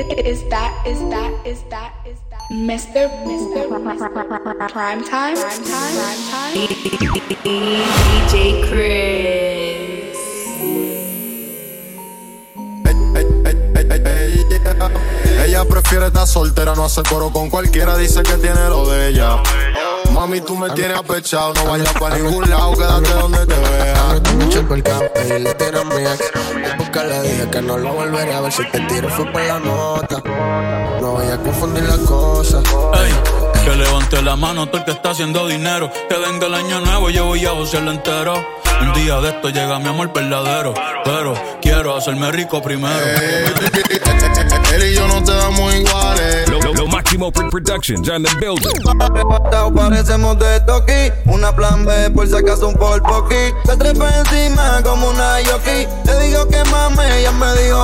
Mr. Prime Time? DJ Chris. Ella prefiere estar soltera, no hace coro con cualquiera, dice que tiene lo de ella. Mami, tú me tienes apechado, no vayas para ningún lado, quédate donde te vea. Estoy mucho por el campo y le tiro a mi ex. Porque le dije que no lo volveré a ver, si te tiro fue por la nota. No voy a confundir las cosas. Ey, que levante la mano todo el que está haciendo dinero. Que venga el año nuevo, yo voy a josearlo entero. Un día de esto llega mi amor verdadero, pero quiero hacerme rico primero. Él y yo no te damos iguales. Lo Máximo Productions on the building. Parecemos de Toki, una plan B por si acaso un por poqui. Se trepa encima como una yoki. Le digo que mame, ella me dijo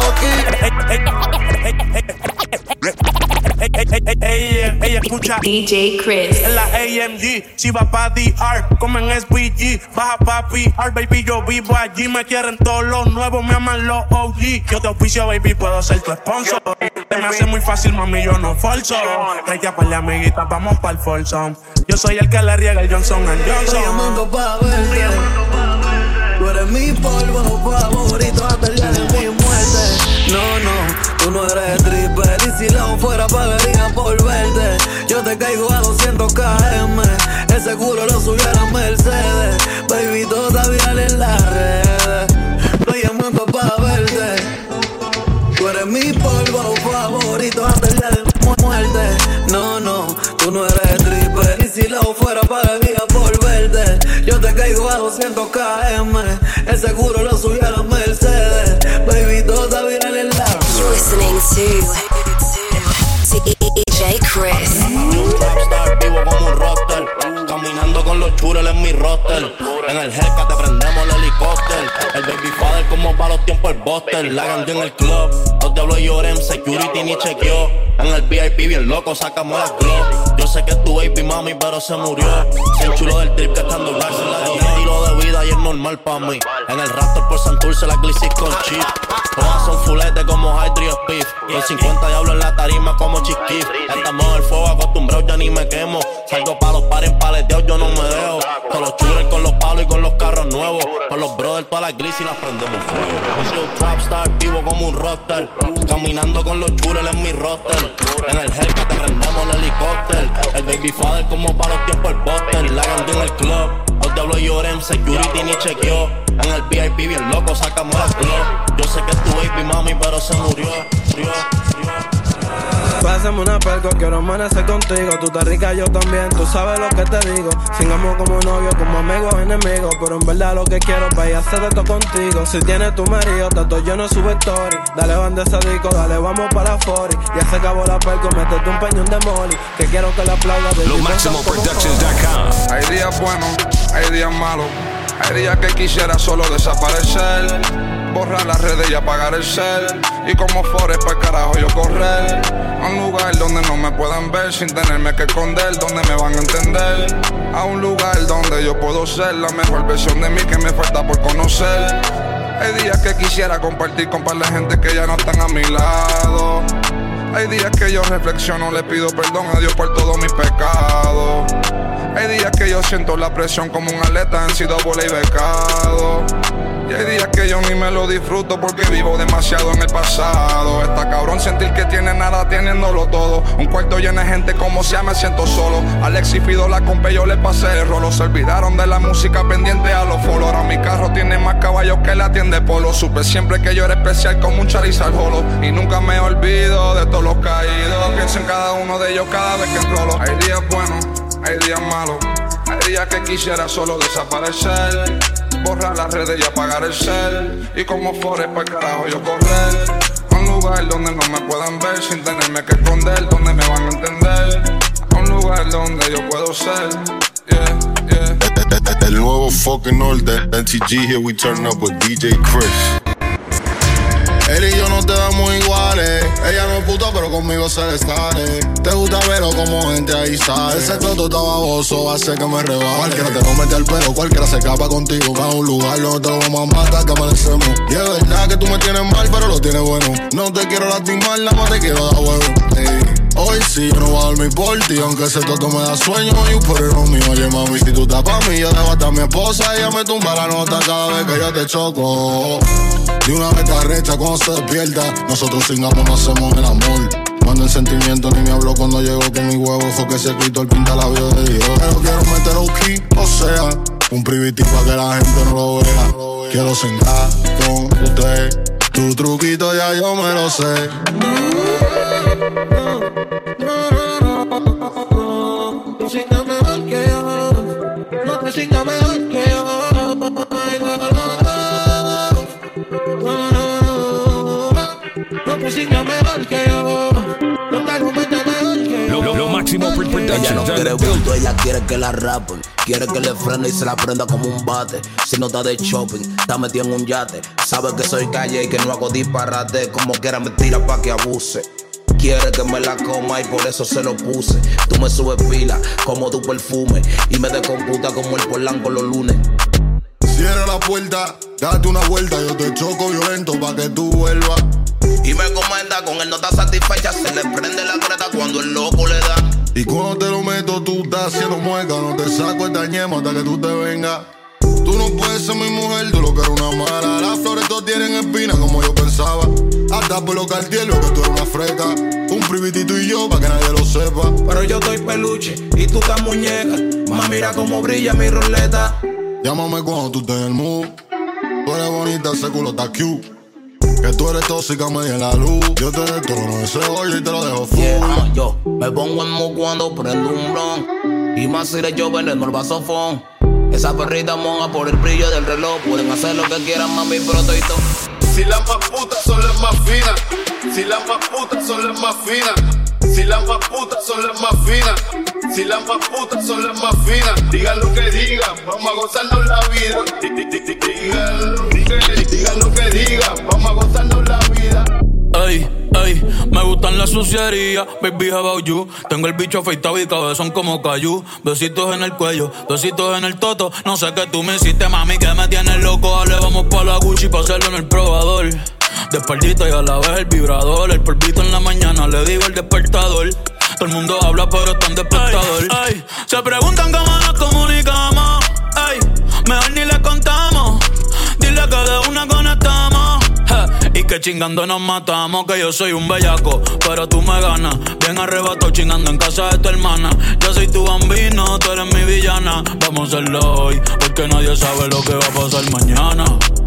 Ella escucha DJ Chris. en la AMG, si va pa' DR, comen SBG, baja pa' PR, baby, yo vivo allí, me quieren todos los nuevos, me aman los OG, yo te oficio, baby, puedo ser tu sponsor, te me hace muy fácil, mami, yo no forzo, traiga par de amiguitas, vamos pa'l Folsom, yo soy el que le riega el Johnson & Johnson. estoy llamando pa' verte. Tú eres mi polvo favorito hasta el día de mi muerte. No, tú no eres triple. Y si la fuera pagaría por verte. Yo te caigo a 200 km. El seguro lo subiera a Mercedes. Baby, toda viral en las redes. Estoy llamando pa' verte. Tú eres mi polvo favorito hasta el día de mi muerte. No, tú no eres triple. Y si la fuera pagaría por verte. Yo te caigo a 200 km. El seguro lo subiera a Mercedes. Baby, toda viral en la redes. You're listening to DJ Chris. Un trapstar vivo como un roster. Caminando con los chureles en mi roster. En el Hellcat te prendemos el helicóptero. El baby father como para los tiempos el buster. La gangue en el club. Los diablos lloren, security ni chequeó. En el VIP bien loco sacamos las glow. Yo sé que es tu baby mami pero se murió. El chulo del trip que está en doblarse en la guía. Estilo de vida y es normal pa' mí. En el Raptor por Santurce la glicis con chip. Todas son fulete como Hydri Spiff. Con 50 diablos en la tarima como Chiquif. Estamos en el fuego acostumbrados, ya ni me quemo. Salgo pa' los pares en paleteos, yo no me dejo. Con los churros, con los palos y con los carros nuevos. Con los brothers, todas las glicis las prendemos fuego. Soy un trapstar, vivo como un rockstar. Caminando con los churros en mi roster. En el Hellcat te prendemos el helicóptero. El baby father como para los tiempos el buster. La gangue en el club. Los diablos lloren, security ni chequeó. En el VIP bien loco sacamos las glow. Yo sé que es tu baby mami pero se murió. Pásame una perco, quiero amanecer contigo. Tú estás rica, yo también, tú sabes lo que te digo. Singamos como novios, como amigos, enemigos. Pero en verdad lo que quiero es para ir a hacer esto contigo. Si tienes tu marido, tanto yo no sube story. Dale banda ese disco, dale vamos para la 40. Ya se acabó la perco, métete un peñón de molly. Que quiero que la aplauda de Lo Máximo Productions.com. Hay días buenos, hay días malos. Hay días que quisiera solo desaparecer. Borrar las redes y apagar el cel. Y como Forrest pa'l carajo yo correr a un lugar donde no me puedan ver sin tenerme que esconder, donde me van a entender. A un lugar donde yo puedo ser la mejor versión de mí que me falta por conocer. Hay días que quisiera compartir con par de gente que ya no están a mi lado. Hay días que yo reflexiono, le pido perdón a Dios por todos mis pecados. Hay días que yo siento la presión como un atleta en sido bola y becado. Y hay días que yo ni me lo disfruto porque vivo demasiado en el pasado. Está cabrón sentir que tiene nada teniéndolo todo. Un cuarto lleno de gente como sea me siento solo. Alex y Fido la compé, yo le pasé el rolo. Se olvidaron de la música pendiente a los follow. Ahora mi carro tiene más caballos que la tienda de polo. Supe siempre que yo era especial como un Charizard Holo. Y nunca me olvido de todos los caídos. Pienso en cada uno de ellos cada vez que enrolo. Hay días buenos, hay días malos. Hay días que quisiera solo desaparecer. Borrar las redes y apagar el cel. Y como Forrest pa'l carajo yo correr a un lugar donde no me puedan ver sin tenerme que esconder, donde me van a entender. A un lugar donde yo puedo ser. El nuevo fucking orden. NTG here we turn up with DJ Chris. Él y yo no te damos iguales. Ella no es puta, pero conmigo se le sale. Te gusta verlo como gente ahí sale. Ese toto está baboso, hace que me rebale. Cualquiera te comete el pelo, cualquiera se escapa contigo. Va a un lugar donde te lo vamos a matar, que amanecemos. Y es verdad que tú me tienes mal, pero lo tienes bueno. No te quiero lastimar, nada más te quiero dar huevo. Hoy sí, yo no voy a dormir por ti, aunque ese toto me da sueño. You put it on me, oye mami, si tú estás pa' mí, yo debo estar mi esposa. Ella me tumba la nota cada vez que yo te choco. De una vez te arrecha cuando se despierta. Nosotros cingamos, no hacemos el amor. Cuando el sentimiento ni me habló cuando llegó con mi huevo. Fue que se quitó el pintalabio de Dios. Pero quiero meter un key, o sea, un privity pa' que la gente no lo vea. Quiero cingar con usted. Tu truquito ya yo me lo sé. Tú sigas mejor que yo. No te sigas mejor que yo. No te sigas mejor que yo. No te argumentes mejor que yo. Lo máximo production. Ella no quiere bulto, ella quiere que la rapen. Quiere que le frene y se la prenda como un bate. Si no está de shopping, está metido en un yate. Sabe que soy calle y que no hago disparate. Como quiera me tira pa' que abuse. Quiere que me la coma y por eso se lo puse. Tú me subes pila como tu perfume y me descomputa como el Polanco los lunes. Cierra la puerta, date una vuelta. Yo te choco violento pa' que tú vuelvas. Y me comenta, con él no está satisfecha. Se le prende la creta cuando el loco le da. Y cuando te lo meto tú estás haciendo mueca. No te saco esta ñema hasta que tú te vengas. Tú no puedes ser mi mujer, tú lo que eres una mala. Las flores todas tienen espinas como yo pensaba. Hasta por los cartielos que tú eres una freta. Un privitito y yo pa' que nadie lo sepa. Pero yo estoy peluche y tú estás muñeca. Más mira cómo brilla mi ruleta. Llámame cuando tú estés en el mood. Tú eres bonita, ese culo está cute. Que tú eres tóxica, me di en la luz. Yo te detono ese hoyo y te lo dejo full. Yeah, yo me pongo en mood cuando prendo un blon. Y más si eres yo veneno el vasofón. Esa perrita monja por el brillo del reloj. Pueden hacer lo que quieran, mami, pero estoy todo. Si las más putas son las más finas. Si las más putas son las más finas. Si las más putas son las más finas. Si las más putas son las más finas. Digan lo que digan, vamos a gozarnos la vida. Digan lo que digan, vamos a gozarnos la vida. Ey, ey, me gustan las sucierías, baby, how about you? Tengo el bicho afeitado y cabezón como cayú. Besitos en el cuello, besitos en el toto. No sé qué tú me hiciste, mami, que me tienes loco. Dale, vamos pa' la Gucci pa' hacerlo en el probador. De espaldita y a la vez el vibrador. El polvito en la mañana, le digo el despertador. Todo el mundo habla, pero está en despertador. Ey, ey, se preguntan cómo nos comunicamos. Ey, mejor ni le contamos. Dile que de una conectamos. Y que chingando nos matamos. Que yo soy un bellaco, pero tú me ganas. Bien arrebato chingando en casa de tu hermana. Yo soy tu bambino, tú eres mi villana. Vamos a hacerlo hoy, porque nadie sabe lo que va a pasar mañana.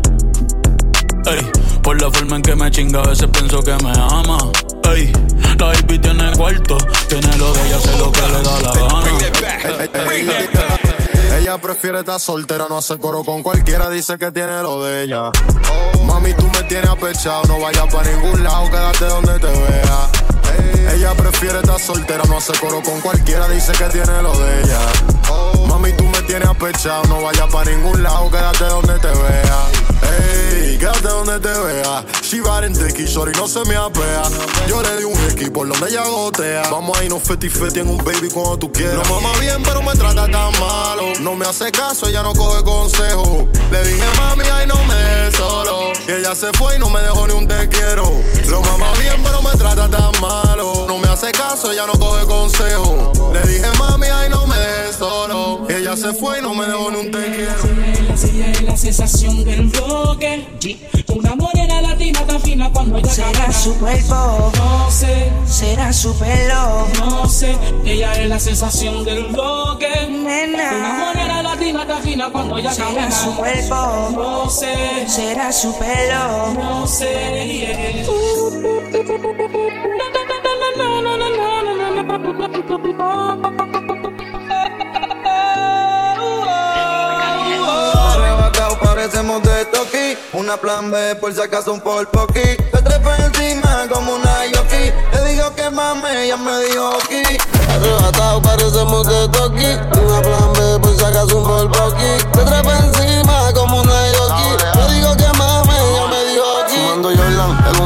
Ey, por la forma en que me chinga, a veces pienso que me ama. Ey, la baby tiene cuarto, tiene lo de ella, hace lo que le da la gana. Ella prefiere estar soltera, no hace coro con cualquiera, dice que tiene lo de ella. Mami, tú me tienes apechado, no vayas para ningún lado, quédate donde te vea. Ella prefiere estar soltera, no hace coro con cualquiera, dice que tiene lo de ella. Mami, tú me tienes apechado, no vayas para ningún lado, quédate donde te vea. Ey, quédate donde te vea. She riding dicky, shorty, no se me apea. Yo le di un hickey por donde ella gotea. Vamos a irnos feti en un baby cuando tú quieras. Lo mama bien, pero me trata tan malo. No me hace caso, ella no coge consejo. Le dije, mami, ay, no me dejes solo. Y ella se fue y no me dejó ni un te quiero. Lo mama bien, pero me trata tan malo. No me hace caso, ella no coge consejo. Le dije, mami, ay, no me dejes solo. Y ella se fue y no me dejó ni un te quiero. Es la sensación del bloque. Una morena latina tan fina cuando ella será camina. Su cuerpo, no sé. Será su pelo, no sé. Ella es la sensación del bloque. Nena. Una morena latina tan fina cuando ella camina. Será su cuerpo, no sé. Será su pelo, no sé. Yeah. Parecemos de Toki, una plan B por si acaso un por poqui. Te trepa encima como una yoki. Le digo que mame, ella me dijo aquí. Arrebatado parecemos de Toki, una plan B por si acaso un por poqui. Te trepa encima como una yoki. Le digo que mame, ella me dijo aquí. Fumando Jordan, el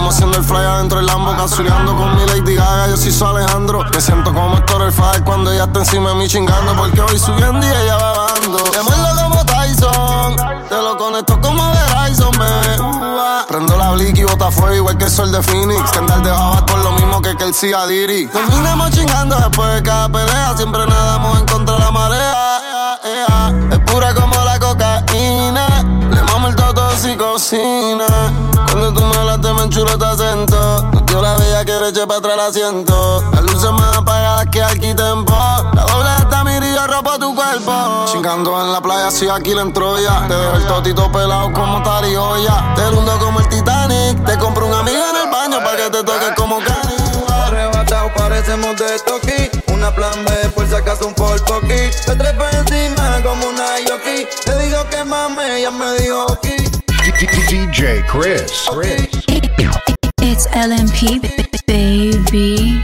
azuleando con mi Lady Gaga, yo soy su Alejandro. Me siento como Héctor el Fader cuando ella está encima de mí chingando, porque voy subiendo y ella va bajando. Te muerdo como Tyson, te lo conecto como Verizon, bebé. Prendo la blick y bota fuego igual que el sol de Phoenix. Que andar de baba por lo mismo que el Cia Diri. Terminamos chingando después de cada pelea, siempre nadamos en contra de la marea. Es pura como la cocaína, le mamo el toto si cocina. Cuando tú me hablas te me enchulo tu acento. Yo la veía que reche para atrás el asiento. Las luces más apagadas que aquí tempo. La doble está mira y yo ropo tu cuerpo. Chingando en la playa si aquí le entro ya. Te dejo el totito pelado como Tari Olla. Te hundo como el Titanic. Te compro un amigo en el baño para que te toques como Cani. Arrebatado parecemos de Toki. Una plan B por si acaso un Ford Pocky. Te trepa encima como una Yoki. Te digo que mame, ella me dijo ok. DJ Chris. It's LMP, baby.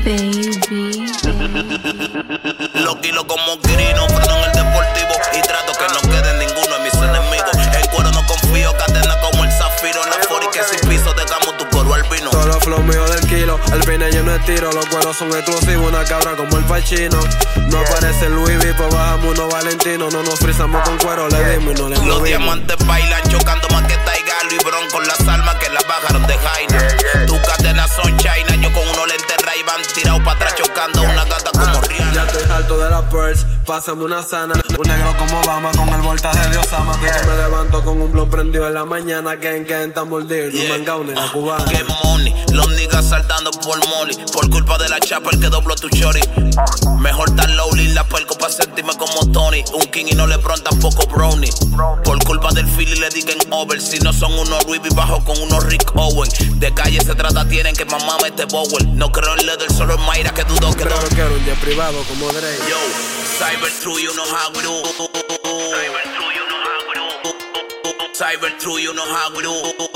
Lo kilo como Quirino, freno en el deportivo y trato que no quede ninguno de mis enemigos. En cuero no confío, cadena como el zafiro. En la 40 que sin piso dejamos tu coro al vino. Todos los flow míos del kilo, el pine lleno de tiro. Los cueros son exclusivos, una cabra como el Pachino. No aparece el Louis V, pues bajamos unos Valentino. No nos frizamos con cuero, le dimos y no le movimos. Los diamantes bailan chocando más que Taiga, Luis Bron con las almas que las bajaron de Jaina. Tus cadenas son China, yo con unos lentes Ray-Ban tirado para atrás chocando una gata como Rihanna. Ya estoy alto de la purse, pásame una sana. Un negro como Obama con el voltaje de Osama. Me levanto con un blog prendido en la mañana. Que está mordido, no mangao ni la cubana. Que money, los niggas saltando por molly. Por culpa de la chapa el que dobló tu shorty. Mejor tan lowly la perco pa' sentirme como Tony. Un king y no le pron tampoco brownie. Por culpa del Philly le digan over. Si no son unos Ruby bajo con unos Rick Owen. De calle se trata, tienen que mamá mete Bowen. No creo en Leather, solo en Mayra que dudo que pero no quiero un jet privado como Drake. Yo, Cyber True, you know how we do. Cyber True, you know how we do. Cyber True, you know how we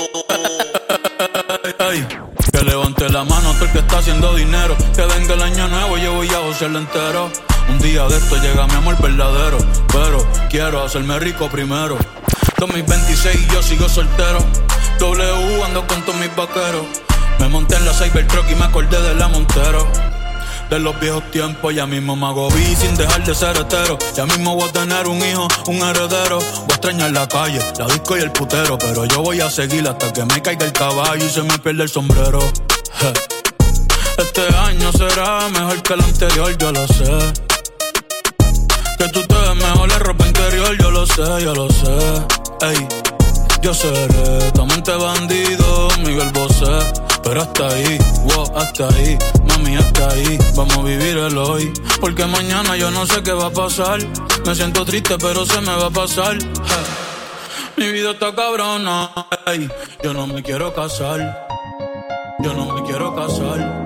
do. Ay, que levante la mano todo el que está haciendo dinero. Que venga el año nuevo, yo voy a josearlo entero. Un día de esto llega mi amor verdadero, pero quiero hacerme rico primero. 2026 y yo sigo soltero. W ando con todos mis vaqueros. Me monté en la Cybertruck y me acordé de la Montero. De los viejos tiempos, ya mismo me hago vi sin dejar de ser hetero. Ya mismo voy a tener un hijo, un heredero. Voy a extrañar la calle, la disco y el putero. Pero yo voy a seguir hasta que me caiga el caballo y se me pierda el sombrero. Este año será mejor que el anterior, yo lo sé. Que tú te ves mejor en ropa interior, yo lo sé. Ey, yo seré tu amante bandido, Miguel Bosé. Pero hasta ahí, wow, hasta ahí, mami, hasta ahí. Vamos a vivir el hoy, porque mañana yo no sé qué va a pasar. Me siento triste, pero se me va a pasar. Mi vida está cabrona, ey. Yo no me quiero casar. Yo no me quiero casar.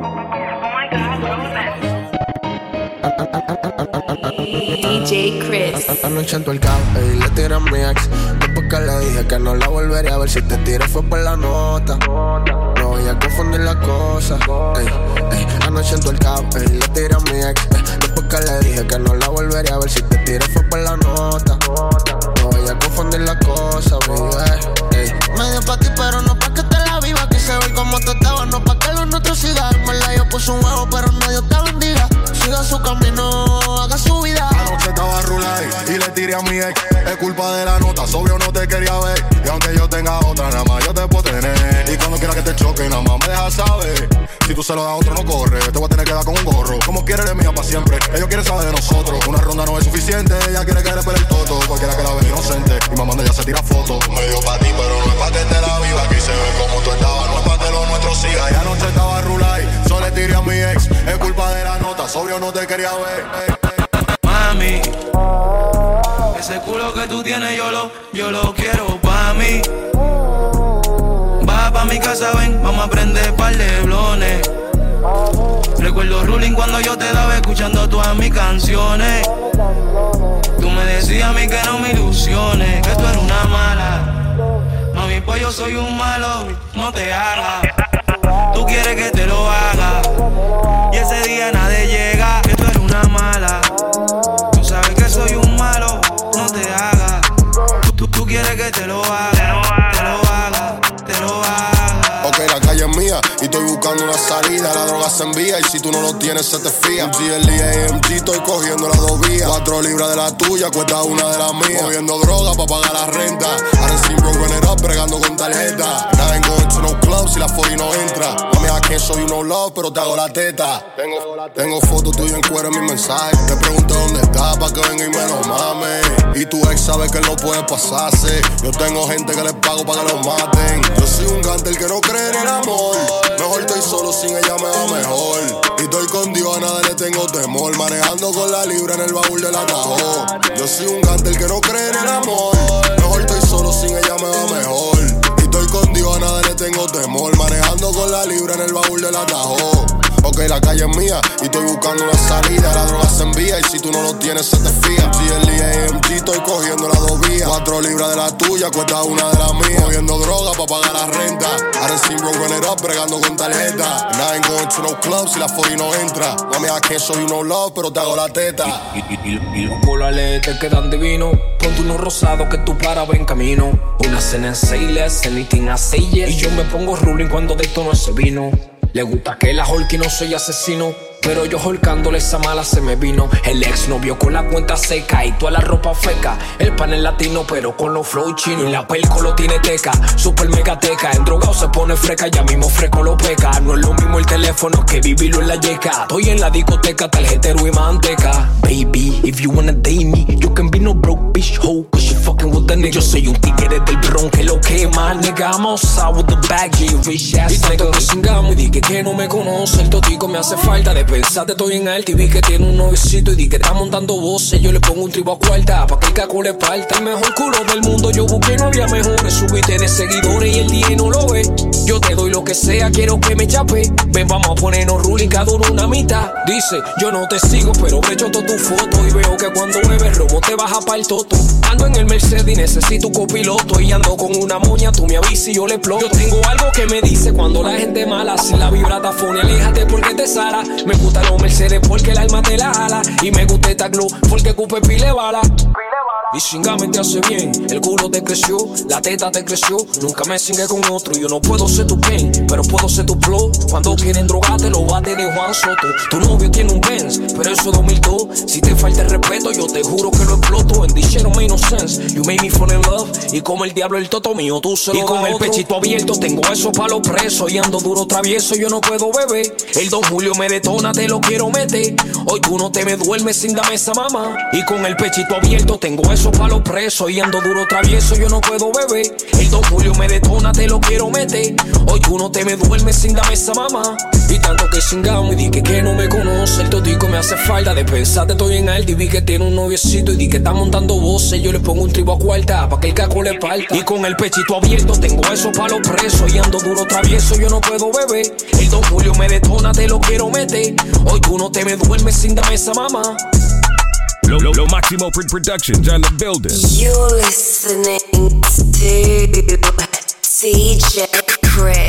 DJ Chris. Anoche en tu el café y le tiré a mi ex. Después que le dije que no la volvería a ver. Si te tiré fue por la nota. No voy a confundir las cosas. Anoche en tu el café y le tiré a mi ex. Después que le dije que no la volvería a ver. Si te tiré fue por la nota. No voy a confundir las cosas, baby. Medio pa' ti pero no pa' que te la viva. Quise ver cómo tú estabas, no pa' que los nuestros sigan. En verdad yo puse un huevo pero en medio te bendiga. Siga su camino, haga su vida. Anoche estaba rulay y le tiré a mi ex. Es culpa de la nota, obvio no te quería ver. Y aunque yo tenga otra, nada más yo te puedo tener. Y cuando quiera que te choque, nada más me dejas saber. Si tú se lo das a otro, no corre. Te voy a tener que dar con un gorro. Como quiere eres mía pa' siempre. Ellos quieren saber de nosotros. Una ronda no es suficiente. Ella quiere que le pele el toto. Cualquiera que la ve inocente. Y mamá ya se tira fotos. Medio pa' ti, pero no es pa' que te la viva. Aquí se ve como tú estabas, no es pa' que lo nuestro siga. Y anoche estaba rulay, solo le tiré a mi ex. Es culpa de la nota, obvio no te quería ver. Mami, ese culo que tú tienes yo lo quiero pa' mí. Va pa' mi casa, ven, vamos a prender par de blones. Recuerdo ruling cuando yo te daba escuchando todas mis canciones. Tú me decías a mí que no me ilusiones, que tú eres una mala. Mami, pues yo soy un malo, no te hagas. Tú quieres que te lo haga y ese día nadie llega, que tú eres una mala. Tú sabes que soy un malo, no te hagas. Tú quieres que te lo haga, te lo haga. Ok, la calle es mía y estoy buscando una salida, la droga se envía y si tú no lo tienes se te fía. Un GLE AMG, estoy cogiendo las 2 vías. 4 libras de la tuya, cuesta una de las mías. Moviendo droga pa' pagar la renta. Ahora sin bro, run it up, bregando con tarjeta. Now I ain't going to no club si la 40 no entra. Mami, I can't show you no love, pero te hago la teta. Tengo fotos tuyas en cuero en mi mensaje. Te pregunto dónde estás pa' que venga y me lo mame. Y tu ex sabe que él no puede pasarse. Yo tengo gente que les pago pa' que los maten. Yo soy un gante que no cree en el amor. Mejor estoy solo, sin ella me va mejor. Y estoy con Dios, a nada le tengo temor. Manejando con la libra en el baúl del atajo. Yo soy un gante que no cree en el amor. Mejor estoy solo, sin ella me va mejor. Y estoy con Dios, a nada le tengo temor. Manejando con la libra en el baúl del atajo. Ok, la calle es mía y estoy buscando una salida. La droga se envía y si tú no lo tienes se te fía. GLE AMG, estoy cogiendo las 2 vías. 4 libras de la tuya, cuesta una de las mías. Moviendo droga pa' pagar la renta. Ahora sin bro, run it up, bregando con tarjeta. And I ain't going to no club si la 40 no entra. Mami, I can't show you no love, pero te hago la teta. Y los colales te quedan divinos. Ponte unos rosados que tú paras en camino. Una cena en Sayles, anything I say yes. Y yo me pongo ruling cuando detono ese vino. Le gusta que la holky no soy asesino, pero yo holcándole esa mala se me vino. El ex novio con la cuenta seca y toda la ropa feca. El panel latino pero con los flow chino. Y la pelco lo tiene teca, super megateca. En drogado se pone freca, ya mismo freco lo peca. No es lo mismo el teléfono que vivirlo en la yeca. Estoy en la discoteca, tarjetero y manteca. Baby, if you wanna date me, you can be no broke bitch hoe, cause you fucking with the nigga. Yo soy un tigre del Bronx que lo quema, nigga. I'm outside with the bag, yeah, rich ass. Y tanto que chingamos y dije que no me conoce. El totico me hace falta de pensarte, estoy en alto y vi que tiene un novecito. Y di que está montando voces, yo le pongo un tribo a cuarta pa' que el caco le falta. El mejor culo del mundo, yo busqué, no había mejores. Subiste de seguidores y el día no lo ve. Yo te doy lo que sea, quiero que me chape. Ven, vamos a ponernos ruling, cada uno una mitad. Dice, yo no te sigo, pero brecho toda tu foto. Y veo que cuando bebes robo te baja pa'l toto. Ando en el Mercedes y necesito un copiloto. Y ando con una moña, tú me avisas y yo le exploto. Yo tengo algo que me dice cuando la gente mala. Si la vibratafone, aléjate porque te sara. Me gusta los Mercedes porque el alma te la jala. Y me gusta esta glow porque cupe pile bala. Y chingame te hace bien, el culo te creció, la teta te creció. Nunca me cingué con otro, yo no puedo ser tu pen, pero puedo ser tu flow. Cuando quieren drogarte lo bate de Juan Soto. Tu novio tiene un Benz, pero eso es 2002. Si te falta el respeto, yo te juro que lo exploto. En this shit don't make no sense, you made me fall in love. Y como el diablo el toto mío, tú se lo das. Y con el pechito abierto, tengo eso pa' los presos. Y ando duro travieso, yo no puedo beber. El 2 Julio me detona, te lo quiero meter. Hoy tú no te me duermes sin darme esa mamá. Y con el pechito abierto, tengo eso pa' los presos. Y ando duro travieso, yo no puedo beber. El 2 Julio me detona, te lo quiero meter. Hoy tú no te me duermes sin darme esa mamá. Y tanto que chingamos y di que no me conoce. El totico me hace falta de pensarte, estoy en alto y vi que tiene un noviecito. Y di que está montando voces, yo le pongo un tribo a cuarta pa' que el caco le parta. Y con el pechito abierto, tengo eso pa' los presos. Y ando duro travieso, yo no puedo beber. El 2 Julio me detona, te lo quiero meter. Hoy tú no te me duermes sin darme esa mamá. Lo Máximo Productions on the building. You're listening to CJ Chris.